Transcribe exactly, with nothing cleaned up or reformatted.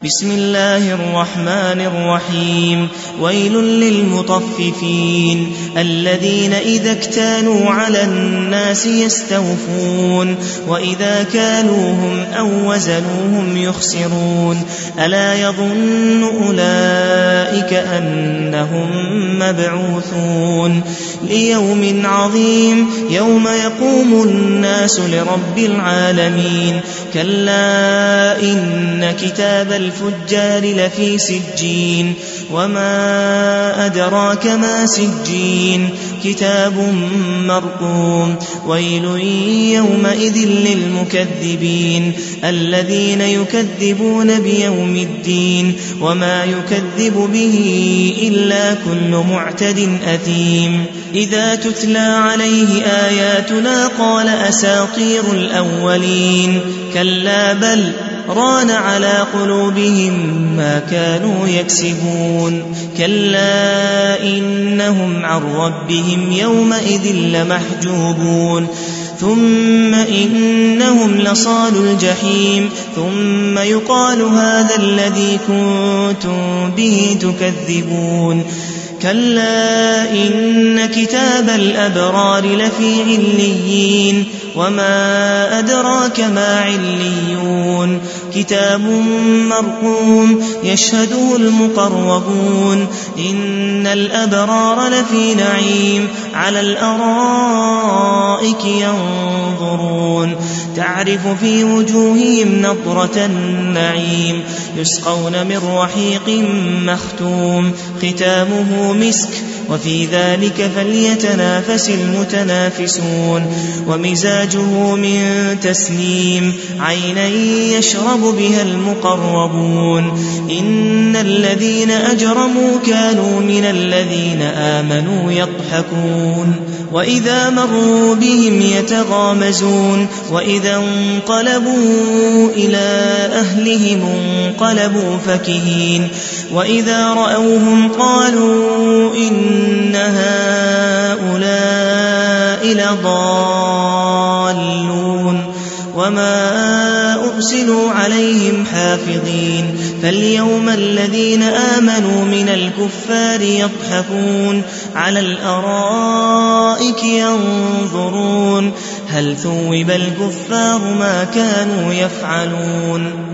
بسم الله الرحمن الرحيم ويل للمطففين الذين إذا اكتالوا على الناس يستوفون وإذا كالوهم أو وزنوهم يخسرون ألا يظن أولئك أنهم مبعوثون ليوم عظيم يوم يقوم الناس لرب العالمين كلا إن كتاب الفجار لفي سجين وما أدراك ما سجين كتاب مرقوم ويل يومئذ للمكذبين الذين يكذبون بيوم الدين وما يكذب به إلا كل معتد أثيم إذا تتلى عليه آياتنا قال أساطير الأولين كلا بل ران على قلوبهم ما كانوا يكسبون كلا إنهم عن ربهم يومئذ لمحجوبون ثم إنهم لصال الجحيم ثم يقال هذا الذي كنتم به تكذبون كلا إن كتاب الأبرار لفي عليين وما أدراك ما عليون كتاب مرقوم يشهده المقربون إن الأبرار لفي نعيم على الأرائك ينظرون تعرف في وجوههم نضرة النعيم يسقون من رحيق مختوم ختامه مسك وفي ذلك فليتنافس المتنافسون ومزاجه من تسنيم عينا يشرب بها المقربون إن الذين أجرموا كانوا من الذين آمنوا يضحكون وإذا مروا بهم يتغامزون وإذا انقلبوا إلى أهلهم انقلبوا فكهين وإذا رأوهم قالوا إن هؤلاء لضالون وما أرسلوا عليهم حافظين فاليوم الذين آمنوا من الكفار يضحكون على الأرائك ينظرون هل ثوب الكفار ما كانوا يفعلون